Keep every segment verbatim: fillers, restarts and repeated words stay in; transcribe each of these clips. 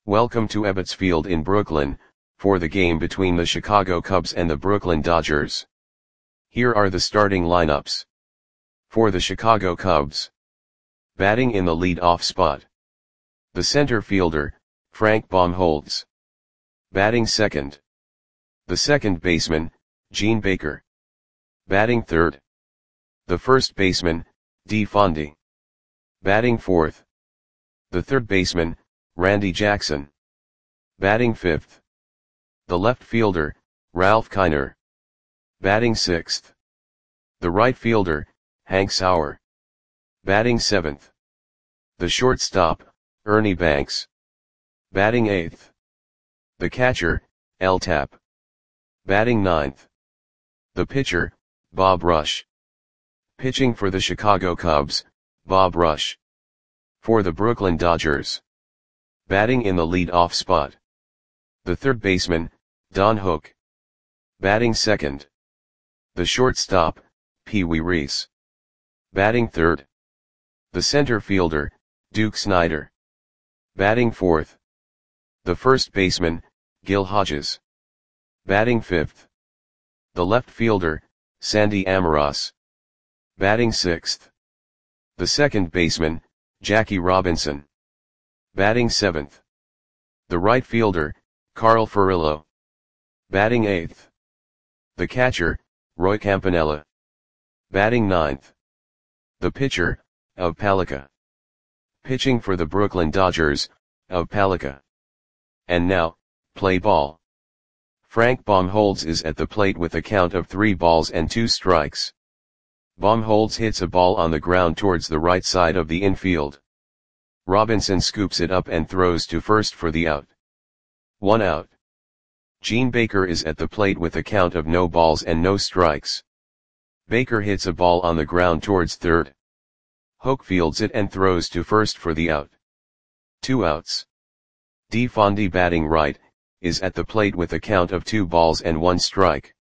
Welcome to Ebbets Field in Brooklyn, for the game between the Chicago Cubs and the Brooklyn Dodgers. Here are the starting lineups. For the Chicago Cubs. Batting in the lead-off spot. The center fielder, Frank Baumholtz. Batting second. The second baseman, Gene Baker. Batting third. The first baseman, Dee Fondy. Batting fourth. The third baseman, Randy Jackson. Batting fifth. The left fielder, Ralph Kiner. Batting sixth. The right fielder, Hank Sauer. Batting seventh. The shortstop, Ernie Banks. Batting eighth. The catcher, L. Tapp. Batting ninth. The pitcher, Bob Rush. Pitching for the Chicago Cubs, Bob Rush. For the Brooklyn Dodgers. Batting in the lead-off spot. The third baseman, Don Hook. Batting second. The shortstop, Pee Wee Reese. Batting third. The center fielder, Duke Snider. Batting fourth. The first baseman, Gil Hodges. Batting fifth. The left fielder, Sandy Almiroz. Batting sixth. The second baseman, Jackie Robinson. Batting seventh. The right fielder, Carl Furillo. Batting eighth. The catcher, Roy Campanella. Batting ninth. The pitcher, Ove Palika. Pitching for the Brooklyn Dodgers, Ove Palika. And now, play ball. Frank Baumholtz is at the plate with a count of three balls and two strikes. Baumholtz hits a ball on the ground towards the right side of the infield. Robinson scoops it up and throws to first for the out. One out. Gene Baker is at the plate with a count of no balls and no strikes. Baker hits a ball on the ground towards third. Hook fields it and throws to first for the out. Two outs. Dee Fondy, batting right, is at the plate with a count of two balls and one strike.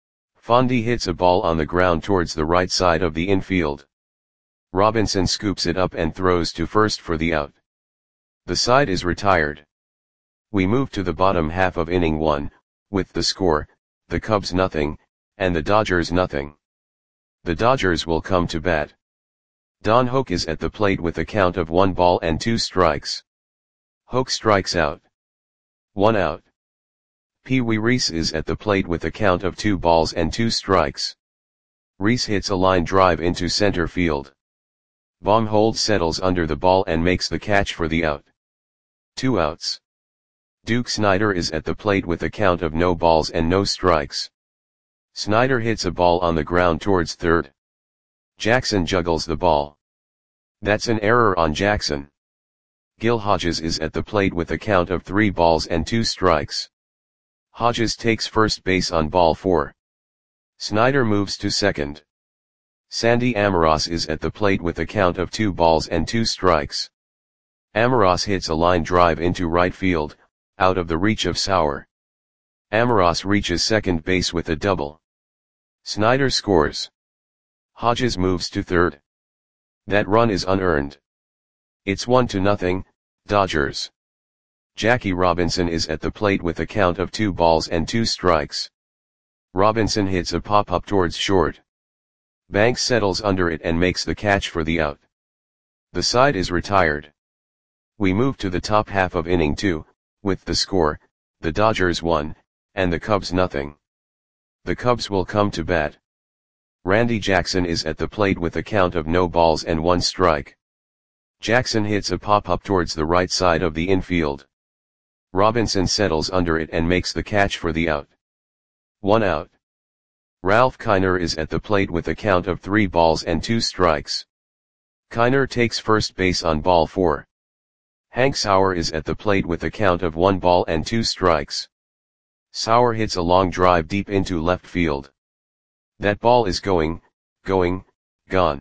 Fondy hits a ball on the ground towards the right side of the infield. Robinson scoops it up and throws to first for the out. The side is retired. We move to the bottom half of inning one, with the score, the Cubs nothing, and the Dodgers nothing. The Dodgers will come to bat. Don Hook is at the plate with a count of one ball and two strikes. Hook strikes out. One out. Pee Wee Reese is at the plate with a count of two balls and two strikes. Reese hits a line drive into center field. Baumholtz settles under the ball and makes the catch for the out. Two outs. Duke Snider is at the plate with a count of no balls and no strikes. Snider hits a ball on the ground towards third. Jackson juggles the ball. That's an error on Jackson. Gil Hodges is at the plate with a count of three balls and two strikes. Hodges takes first base on ball four. Snider moves to second. Sandy Almiroz is at the plate with a count of two balls and two strikes. Almiroz hits a line drive into right field, out of the reach of Sauer. Almiroz reaches second base with a double. Snider scores. Hodges moves to third. That run is unearned. It's one to nothing, Dodgers. Jackie Robinson is at the plate with a count of two balls and two strikes. Robinson hits a pop-up towards short. Banks settles under it and makes the catch for the out. The side is retired. We move to the top half of inning two, with the score, the Dodgers one, and the Cubs nothing. The Cubs will come to bat. Randy Jackson is at the plate with a count of no balls and one strike. Jackson hits a pop-up towards the right side of the infield. Robinson settles under it and makes the catch for the out. One out. Ralph Kiner is at the plate with a count of three balls and two strikes. Kiner takes first base on ball four. Hank Sauer is at the plate with a count of one ball and two strikes. Sauer hits a long drive deep into left field. That ball is going, going, gone.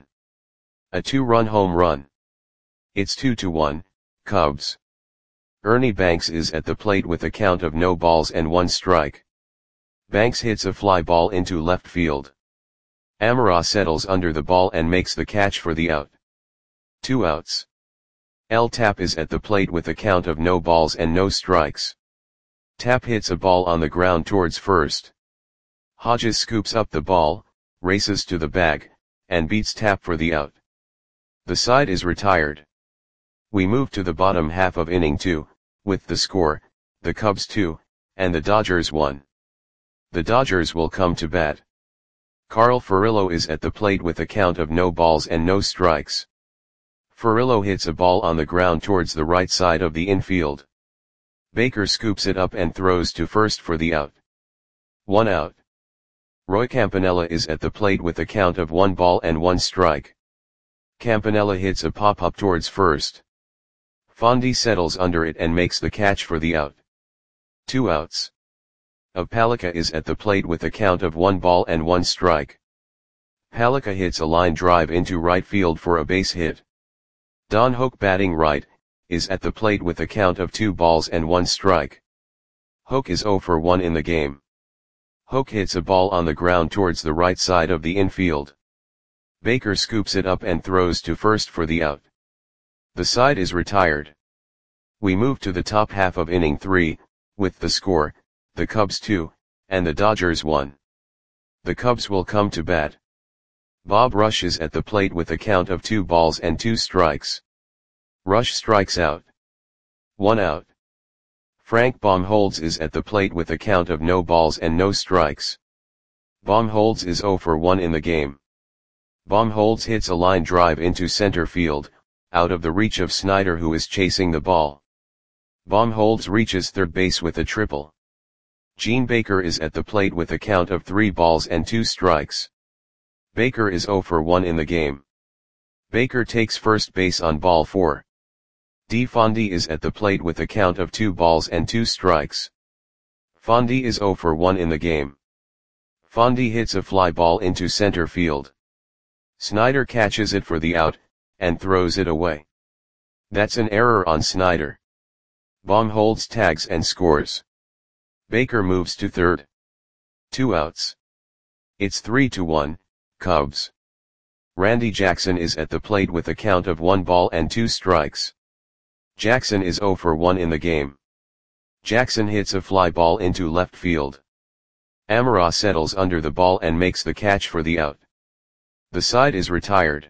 A two-run home run. It's two to one, Cubs. Ernie Banks is at the plate with a count of no balls and one strike. Banks hits a fly ball into left field. Almiroz settles under the ball and makes the catch for the out. Two outs. L. Tap is at the plate with a count of no balls and no strikes. Tap hits a ball on the ground towards first. Hodges scoops up the ball, races to the bag, and beats Tap for the out. The side is retired. We move to the bottom half of inning two, with the score, the Cubs two, and the Dodgers one. The Dodgers will come to bat. Carl Furillo is at the plate with a count of no balls and no strikes. Furillo hits a ball on the ground towards the right side of the infield. Baker scoops it up and throws to first for the out. One out. Roy Campanella is at the plate with a count of one ball and one strike. Campanella hits a pop-up towards first. Fondy settles under it and makes the catch for the out. Two outs. Of Palika is at the plate with a count of one ball and one strike. Palika hits a line drive into right field for a base hit. Don Hoke, batting right, is at the plate with a count of two balls and one strike. Hoke is oh for one in the game. Hoke hits a ball on the ground towards the right side of the infield. Baker scoops it up and throws to first for the out. The side is retired. We move to the top half of inning three, with the score, the Cubs two, and the Dodgers one. The Cubs will come to bat. Bob Rush is at the plate with a count of two balls and two strikes. Rush strikes out. One out. Frank Baumholtz is at the plate with a count of no balls and no strikes. Baumholtz is oh for one in the game. Baumholtz hits a line drive into center field, out of the reach of Snyder, who is chasing the ball. Baumholtz reaches third base with a triple. Gene Baker is at the plate with a count of three balls and two strikes. Baker is oh for one in the game. Baker takes first base on ball four. D. Fondy is at the plate with a count of two balls and two strikes. Fondy is oh for one in the game. Fondy hits a fly ball into center field. Snyder catches it for the out, and throws it away. That's an error on Snyder. Baumholtz tags and scores. Baker moves to third. Two outs. It's three to one, Cubs. Randy Jackson is at the plate with a count of one ball and two strikes. Jackson is oh for one in the game. Jackson hits a fly ball into left field. Amara settles under the ball and makes the catch for the out. The side is retired.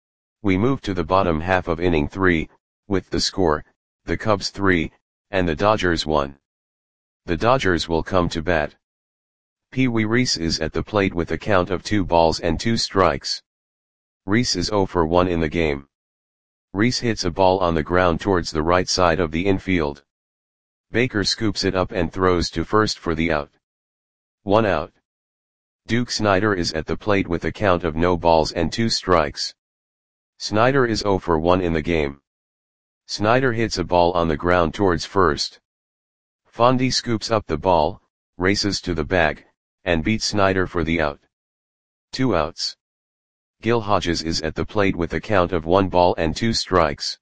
We move to the bottom half of inning three, with the score, the Cubs three, and the Dodgers one. The Dodgers will come to bat. Pee Wee Reese is at the plate with a count of two balls and two strikes. Reese is oh for one in the game. Reese hits a ball on the ground towards the right side of the infield. Baker scoops it up and throws to first for the out. One out. Duke Snyder is at the plate with a count of no balls and two strikes. Snyder is oh for one in the game. Snyder hits a ball on the ground towards first. Fondy scoops up the ball, races to the bag, and beats Snyder for the out. Two outs. Gil Hodges is at the plate with a count of one ball and two strikes.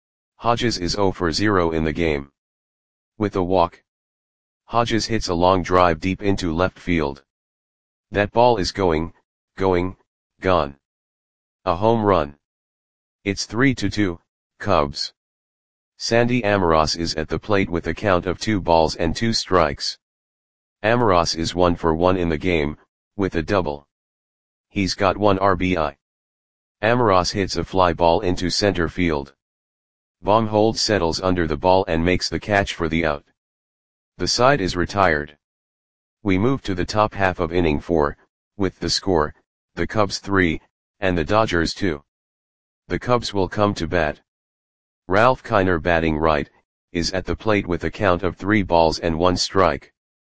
Hodges is oh for zero in the game. With a walk, Hodges hits a long drive deep into left field. That ball is going, going, gone. A home run. It's three to two, Cubs. Sandy Amoros is at the plate with a count of two balls and two strikes. Amoros is one for one in the game, with a double. He's got one R B I. Amoros hits a fly ball into center field. Baumholtz settles under the ball and makes the catch for the out. The side is retired. We move to the top half of inning four, with the score, the Cubs three, and the Dodgers two. The Cubs will come to bat. Ralph Kiner, batting right, is at the plate with a count of three balls and one strike.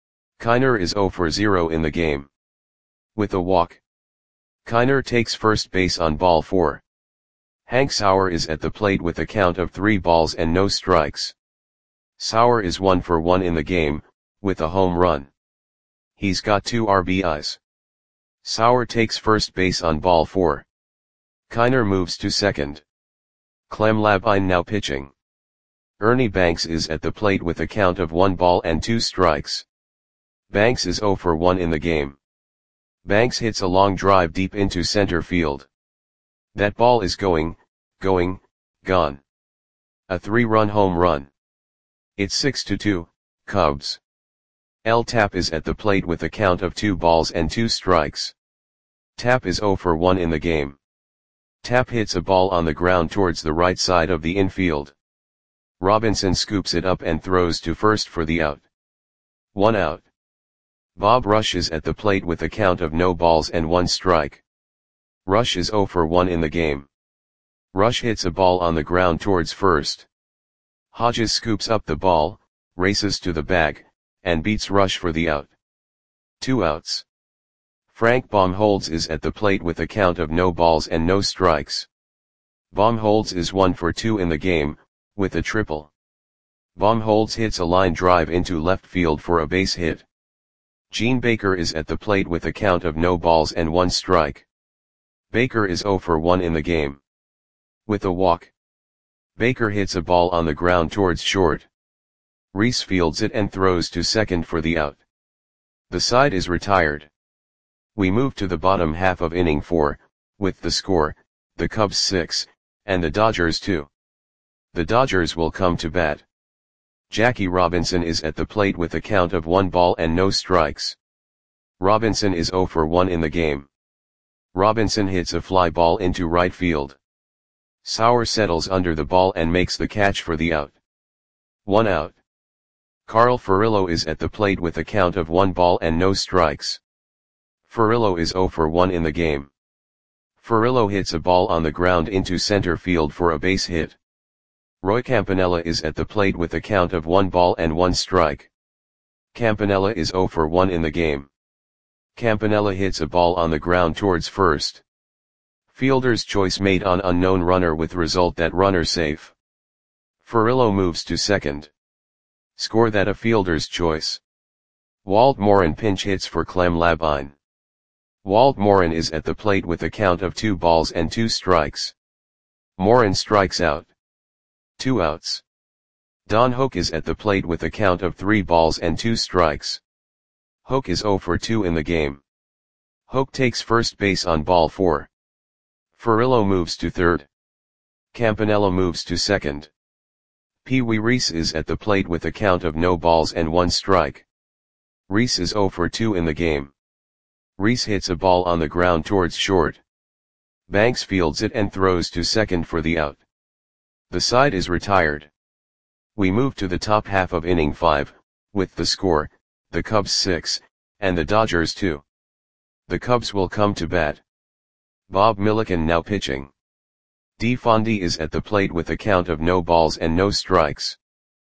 Kiner is oh for zero in the game. With a walk, Kiner takes first base on ball four. Hank Sauer is at the plate with a count of three balls and no strikes. Sauer is one for one in the game, with a home run. He's got two R B Is. Sauer takes first base on ball four. Kiner moves to second. Clem Labine now pitching. Ernie Banks is at the plate with a count of one ball and two strikes. Banks is oh for one in the game. Banks hits a long drive deep into center field. That ball is going, going, gone. A three-run home run. It's six to two, Cubs. L. Tap is at the plate with a count of two balls and two strikes. Tap is zero for one in the game. Tap hits a ball on the ground towards the right side of the infield. Robinson scoops it up and throws to first for the out. One out. Bob Rush is at the plate with a count of no balls and one strike. Rush is zero for one in the game. Rush hits a ball on the ground towards first. Hodges scoops up the ball, races to the bag, and beats Rush for the out. Two outs. Frank Baumholtz is at the plate with a count of no balls and no strikes. Baumholtz is one for two in the game, with a triple. Baumholtz hits a line drive into left field for a base hit. Gene Baker is at the plate with a count of no balls and one strike. Baker is zero for one in the game. With a walk. Baker hits a ball on the ground towards short. Reese fields it and throws to second for the out. The side is retired. We move to the bottom half of inning four, with the score, the Cubs six, and the Dodgers two. The Dodgers will come to bat. Jackie Robinson is at the plate with a count of one ball and no strikes. Robinson is zero for one in the game. Robinson hits a fly ball into right field. Sauer settles under the ball and makes the catch for the out. One out. Carl Furillo is at the plate with a count of one ball and no strikes. Furillo is zero for one in the game. Furillo hits a ball on the ground into center field for a base hit. Roy Campanella is at the plate with a count of one ball and one strike. Campanella is zero for one in the game. Campanella hits a ball on the ground towards first. Fielder's choice made on unknown runner with result that runner safe. Furillo moves to second. Score that a fielder's choice. Walt Morin pinch hits for Clem Labine. Walt Morin is at the plate with a count of two balls and two strikes. Morin strikes out. Two outs. Don Hoak is at the plate with a count of three balls and two strikes. Hoak is zero for two in the game. Hoak takes first base on ball four. Furillo moves to third. Campanella moves to second. Pee Wee Reese is at the plate with a count of no balls and one strike. Reese is zero for two in the game. Reese hits a ball on the ground towards short. Banks fields it and throws to second for the out. The side is retired. We move to the top half of inning five, with the score, the Cubs six, and the Dodgers two. The Cubs will come to bat. Bob Milliken now pitching. D. Fondy is at the plate with a count of no balls and no strikes.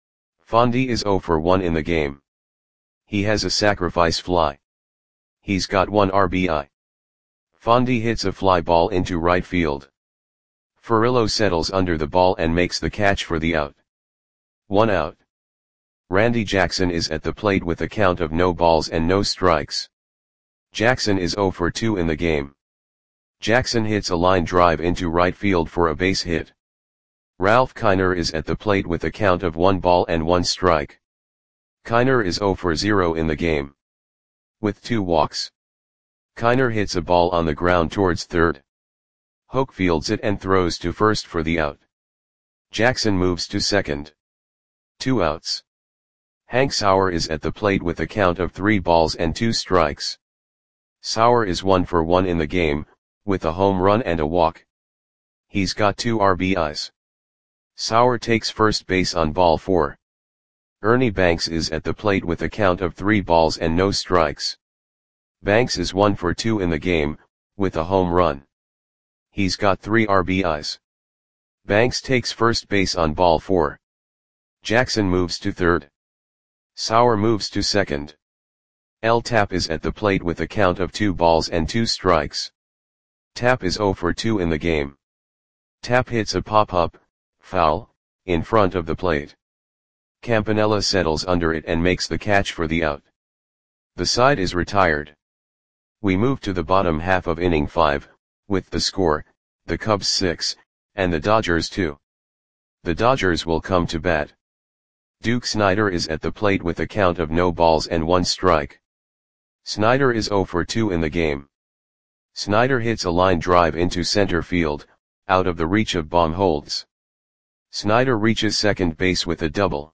Fondy is zero for one in the game. He has a sacrifice fly. He's got one R B I. Fondy hits a fly ball into right field. Furillo settles under the ball and makes the catch for the out. One out. Randy Jackson is at the plate with a count of no balls and no strikes. Jackson is zero for two in the game. Jackson hits a line drive into right field for a base hit. Ralph Kiner is at the plate with a count of one ball and one strike. Kiner is zero for zero in the game. With two walks. Kiner hits a ball on the ground towards third. Hoak fields it and throws to first for the out. Jackson moves to second. Two outs. Hank Sauer is at the plate with a count of three balls and two strikes. Sauer is one for one in the game, with a home run and a walk. He's got two R B Is. Sauer takes first base on ball four. Ernie Banks is at the plate with a count of three balls and no strikes. Banks is one for two in the game, with a home run. He's got three R B Is. Banks takes first base on ball four. Jackson moves to third. Sauer moves to second. L. Tap is at the plate with a count of two balls and two strikes. Tap is zero for two in the game. Tap hits a pop-up, foul, in front of the plate. Campanella settles under it and makes the catch for the out. The side is retired. We move to the bottom half of inning five, with the score, the Cubs six, and the Dodgers two. The Dodgers will come to bat. Duke Snider is at the plate with a count of no balls and one strike. Snider is zero for two in the game. Snider hits a line drive into center field, out of the reach of Baumholtz. Snyder reaches second base with a double.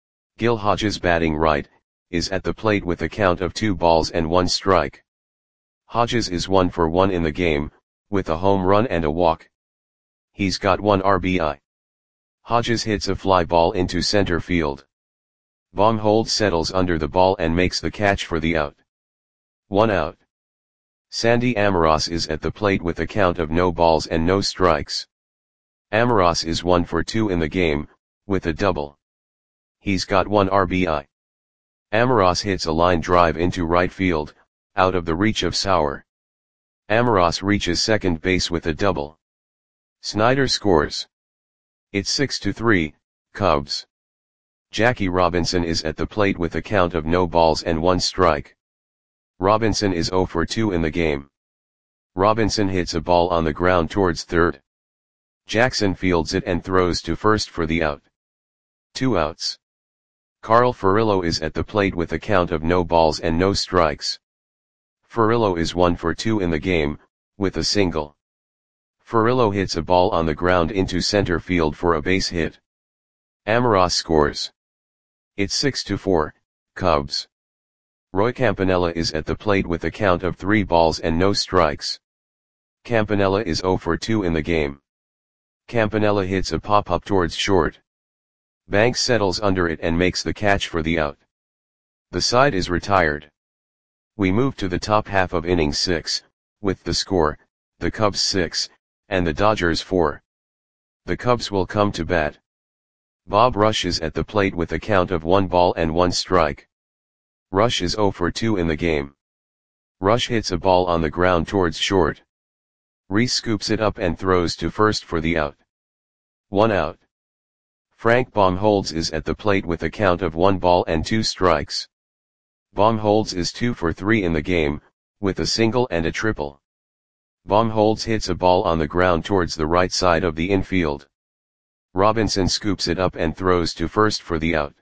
Gil Hodges, batting right, is at the plate with a count of two balls and one strike. Hodges is one for one in the game, with a home run and a walk. He's got one R B I. Hodges hits a fly ball into center field. Baumholtz settles under the ball and makes the catch for the out. One out. Sandy Amoros is at the plate with a count of no balls and no strikes. Amoros is one for two in the game, with a double. He's got one R B I. Amoros hits a line drive into right field, out of the reach of Sauer. Amoros reaches second base with a double. Snyder scores. It's six to three, Cubs. Jackie Robinson is at the plate with a count of no balls and one strike. Robinson is zero for two in the game. Robinson hits a ball on the ground towards third. Jackson fields it and throws to first for the out. Two outs. Carl Furillo is at the plate with a count of no balls and no strikes. Furillo is one for two in the game, with a single. Furillo hits a ball on the ground into center field for a base hit. Amoros scores. It's six to four, Cubs. Roy Campanella is at the plate with a count of three balls and no strikes. Campanella is zero for two in the game. Campanella hits a pop-up towards short. Banks settles under it and makes the catch for the out. The side is retired. We move to the top half of inning six, with the score, the Cubs six, and the Dodgers four. The Cubs will come to bat. Bob Rush is at the plate with a count of one ball and one strike. Rush is zero for two in the game. Rush hits a ball on the ground towards short. Reese scoops it up and throws to first for the out. One out. Frank Baumholtz is at the plate with a count of one ball and two strikes. Baumholtz is two for three in the game, with a single and a triple. Baumholtz hits a ball on the ground towards the right side of the infield. Robinson scoops it up and throws to first for the out.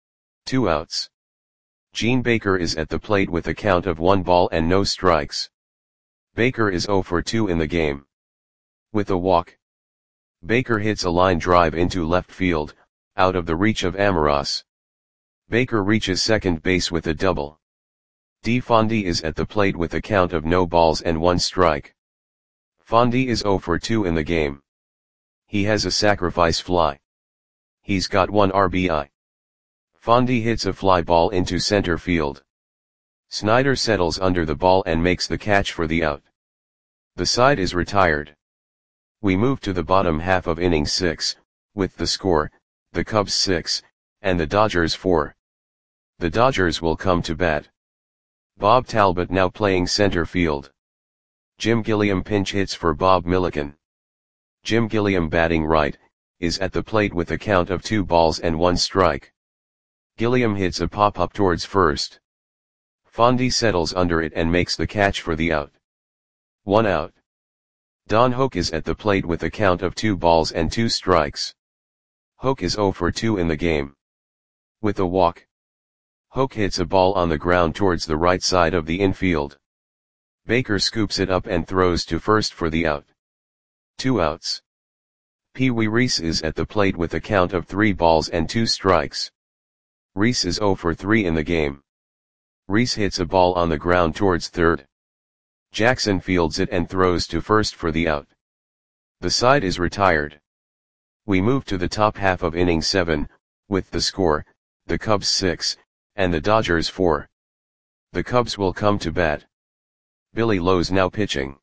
Two outs. Gene Baker is at the plate with a count of one ball and no strikes. Baker is zero for two in the game. With a walk. Baker hits a line drive into left field, out of the reach of Amoros. Baker reaches second base with a double. D. Fondy is at the plate with a count of no balls and one strike. Fondy is zero for two in the game. He has a sacrifice fly. He's got one R B I. Fondy hits a fly ball into center field. Snyder settles under the ball and makes the catch for the out. The side is retired. We move to the bottom half of inning six, with the score, the Cubs six, and the Dodgers four. The Dodgers will come to bat. Bob Talbot now playing center field. Jim Gilliam pinch hits for Bob Milliken. Jim Gilliam, batting right, is at the plate with a count of two balls and one strike. Gilliam hits a pop-up towards first. Fondy settles under it and makes the catch for the out. One out. Don Hoke is at the plate with a count of two balls and two strikes. Hoke is zero for two in the game. With a walk. Hoke hits a ball on the ground towards the right side of the infield. Baker scoops it up and throws to first for the out. Two outs. Pee Wee Reese is at the plate with a count of three balls and two strikes. Reese is zero for three in the game. Reese hits a ball on the ground towards third. Jackson fields it and throws to first for the out. The side is retired. We move to the top half of inning seven, with the score, the Cubs six, and the Dodgers four. The Cubs will come to bat. Billy Lowe's now pitching.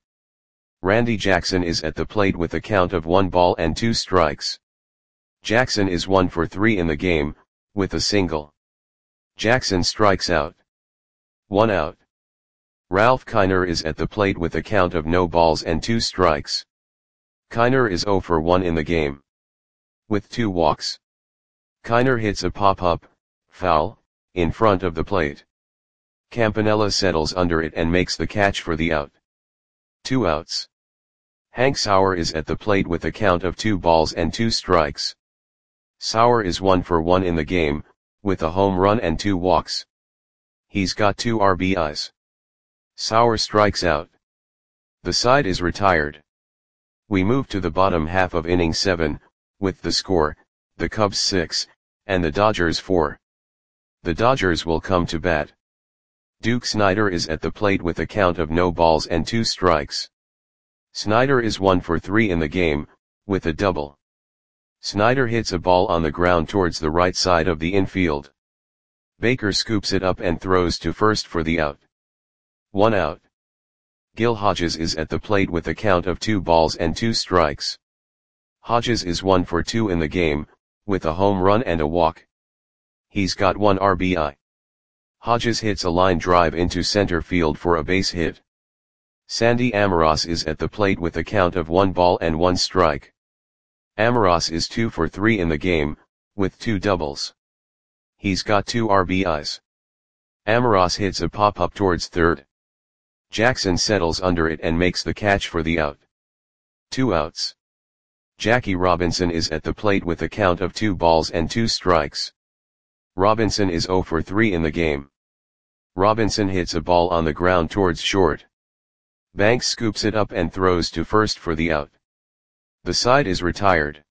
Randy Jackson is at the plate with a count of one ball and two strikes. Jackson is one for three in the game, with a single. Jackson strikes out. One out. Ralph Kiner is at the plate with a count of no balls and two strikes. Kiner is zero for one in the game. With two walks. Kiner hits a pop-up, foul, in front of the plate. Campanella settles under it and makes the catch for the out. Two outs. Hank Sauer is at the plate with a count of two balls and two strikes. Sauer is one for one in the game, with a home run and two walks. He's got two R B Is. Sauer strikes out. The side is retired. We move to the bottom half of inning seven, with the score, the Cubs six, and the Dodgers four. The Dodgers will come to bat. Duke Snider is at the plate with a count of no balls and two strikes. Snider is one for three in the game, with a double. Snider hits a ball on the ground towards the right side of the infield. Baker scoops it up and throws to first for the out. One out. Gil Hodges is at the plate with a count of two balls and two strikes. Hodges is one for two in the game, with a home run and a walk. He's got one R B I. Hodges hits a line drive into center field for a base hit. Sandy Amoros is at the plate with a count of one ball and one strike. Amoros is two for three in the game, with two doubles. He's got two R B Is. Amoros hits a pop-up towards third. Jackson settles under it and makes the catch for the out. Two outs. Jackie Robinson is at the plate with a count of two balls and two strikes. Robinson is zero for three in the game. Robinson hits a ball on the ground towards short. Banks scoops it up and throws to first for the out. The side is retired.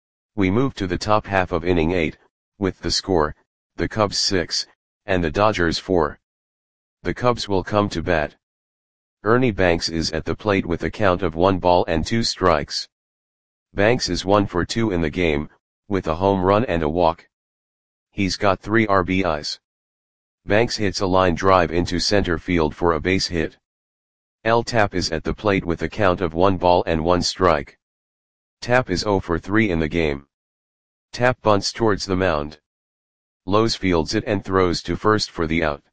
We move to the top half of inning eight, with the score, the Cubs six, and the Dodgers four. The Cubs will come to bat. Ernie Banks is at the plate with a count of one ball and two strikes. Banks is one for two in the game, with a home run and a walk. He's got three R B Is. Banks hits a line drive into center field for a base hit. L. Tapp is at the plate with a count of one ball and one strike. Tapp is zero for three in the game. Tapp bunts towards the mound. Lowe's fields it and throws to first for the out.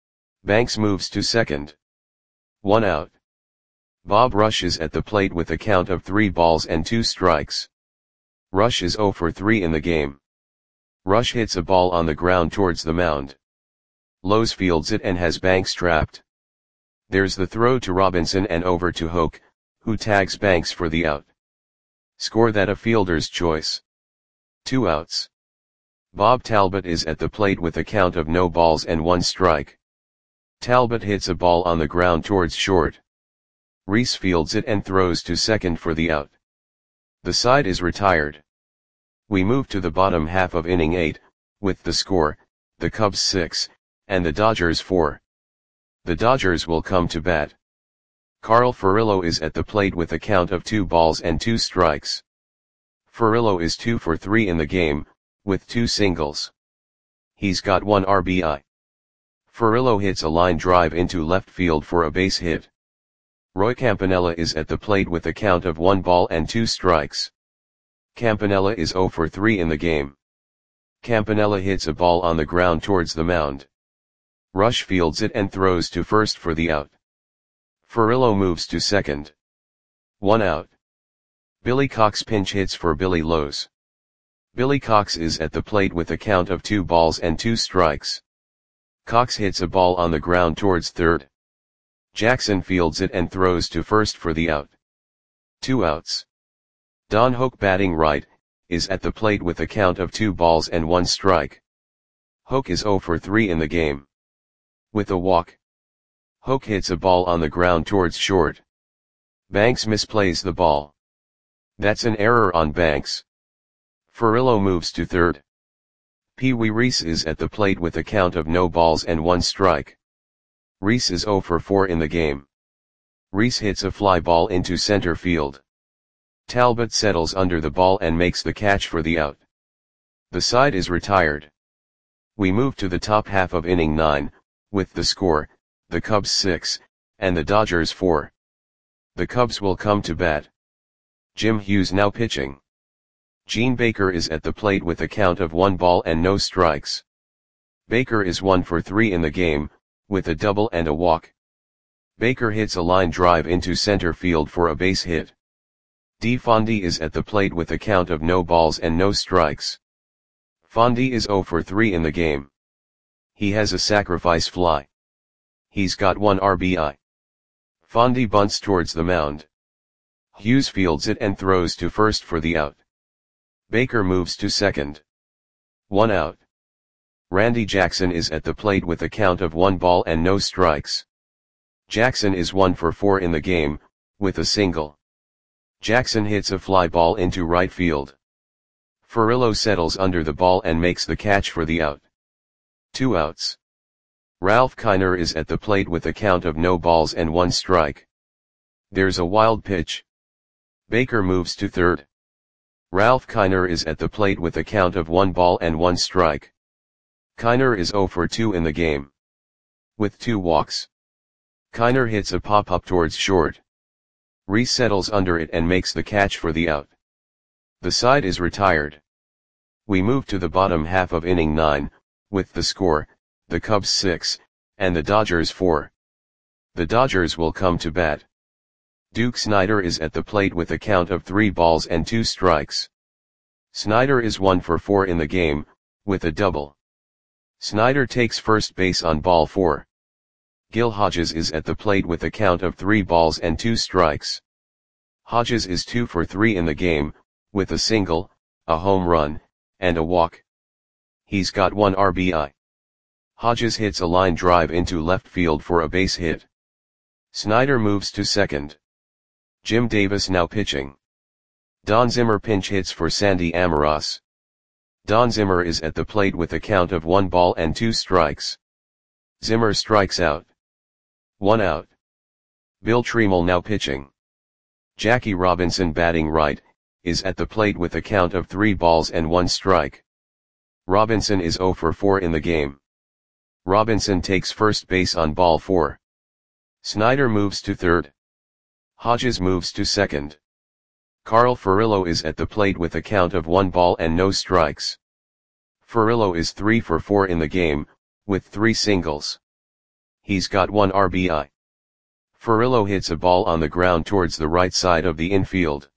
Banks moves to second. One out. Bob Rush is at the plate with a count of three balls and two strikes. Rush is zero for three in the game. Rush hits a ball on the ground towards the mound. Lowe's fields it and has Banks trapped. There's the throw to Robinson and over to Hoke, who tags Banks for the out. Score that a fielder's choice. Two outs. Bob Talbot is at the plate with a count of no balls and one strike. Talbot hits a ball on the ground towards short. Reese fields it and throws to second for the out. The side is retired. We move to the bottom half of inning eight, with the score, the Cubs six, and the Dodgers four. The Dodgers will come to bat. Carl Furillo is at the plate with a count of two balls and two strikes. Furillo is two for three in the game, with two singles. He's got one R B I. Furillo hits a line drive into left field for a base hit. Roy Campanella is at the plate with a count of one ball and two strikes. Campanella is zero for three in the game. Campanella hits a ball on the ground towards the mound. Rush fields it and throws to first for the out. Furillo moves to second. One out. Billy Cox pinch hits for Billy Lowe's. Billy Cox is at the plate with a count of two balls and two strikes. Cox hits a ball on the ground towards third. Jackson fields it and throws to first for the out. Two outs. Don Hoke batting right, is at the plate with a count of two balls and one strike. Hoke is zero for three in the game. With a walk. Hoke hits a ball on the ground towards short. Banks misplays the ball. That's an error on Banks. Furillo moves to third. Pee Wee Reese is at the plate with a count of no balls and one strike. Reese is zero for four in the game. Reese hits a fly ball into center field. Talbot settles under the ball and makes the catch for the out. The side is retired. We move to the top half of inning nine, with the score, the Cubs six, and the Dodgers four. The Cubs will come to bat. Jim Hughes now pitching. Gene Baker is at the plate with a count of one ball and no strikes. Baker is one for three in the game, with a double and a walk. Baker hits a line drive into center field for a base hit. D. Fondy is at the plate with a count of no balls and no strikes. Fondy is zero for three in the game. He has a sacrifice fly. He's got one R B I. Fondy bunts towards the mound. Hughes fields it and throws to first for the out. Baker moves to second. One out. Randy Jackson is at the plate with a count of one ball and no strikes. Jackson is one for four in the game, with a single. Jackson hits a fly ball into right field. Furillo settles under the ball and makes the catch for the out. Two outs. Ralph Kiner is at the plate with a count of no balls and one strike. There's a wild pitch. Baker moves to third. Ralph Kiner is at the plate with a count of one ball and one strike. Kiner is oh for two in the game. With two walks. Kiner hits a pop-up towards short. Reese settles under it and makes the catch for the out. The side is retired. We move to the bottom half of inning nine, with the score, the Cubs six, and the Dodgers four. The Dodgers will come to bat. Duke Snider is at the plate with a count of three balls and two strikes. Snider is one for four in the game, with a double. Snider takes first base on ball four. Gil Hodges is at the plate with a count of three balls and two strikes. Hodges is two for three in the game, with a single, a home run, and a walk. He's got one R B I. Hodges hits a line drive into left field for a base hit. Snider moves to second. Jim Davis now pitching. Don Zimmer pinch hits for Sandy Amoros. Don Zimmer is at the plate with a count of one ball and two strikes. Zimmer strikes out. One out. Bill Tremel now pitching. Jackie Robinson batting right, is at the plate with a count of three balls and one strike. Robinson is oh for four in the game. Robinson takes first base on ball four. Snider moves to third. Hodges moves to second. Carl Furillo is at the plate with a count of one ball and no strikes. Furillo is three for four in the game, with three singles. He's got one R B I. Furillo hits a ball on the ground towards the right side of the infield.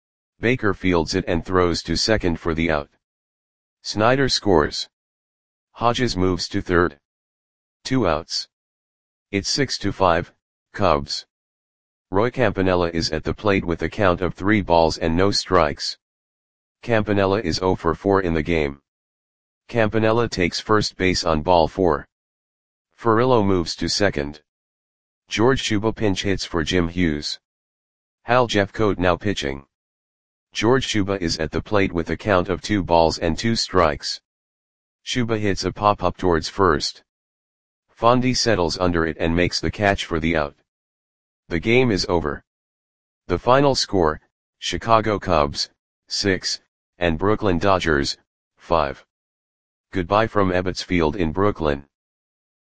Baker fields it and throws to second for the out. Snider scores. Hodges moves to third. Two outs. It's six to five, Cubs. Roy Campanella is at the plate with a count of three balls and no strikes. Campanella is oh for four in the game. Campanella takes first base on ball four. Furillo moves to second. George Shuba pinch hits for Jim Hughes. Hal Jeffcoat now pitching. George Shuba is at the plate with a count of two balls and two strikes. Shuba hits a pop-up towards first. Fondy settles under it and makes the catch for the out. The game is over. The final score, Chicago Cubs, six, and Brooklyn Dodgers, five. Goodbye from Ebbets Field in Brooklyn.